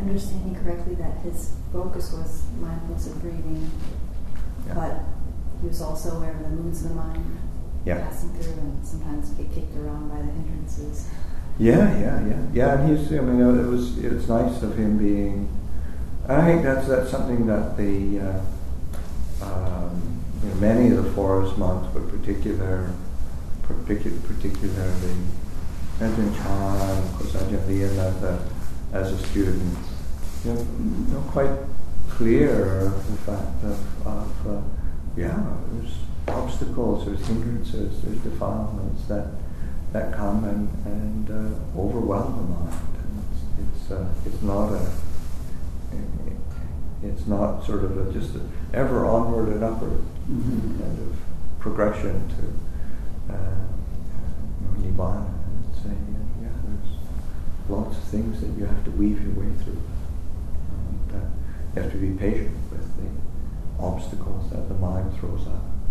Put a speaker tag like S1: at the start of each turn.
S1: understanding correctly that his focus was mindfulness of breathing, but he was also aware of the moods of the mind passing through, and sometimes get kicked around by the hindrances.
S2: Yeah. And he's. I mean, it's nice of him being. And I think that's something that the many of the forest monks, but particularly Ajahn Chah, of course Ajahn Leon as a student, quite clear of the fact of there's obstacles, there's hindrances, there's defilements that come and overwhelm the mind. And it's not sort of just ever onward and upward kind of progression to Nibbana. There's lots of things that you have to weave your way through. And you have to be patient with the obstacles that the mind throws up.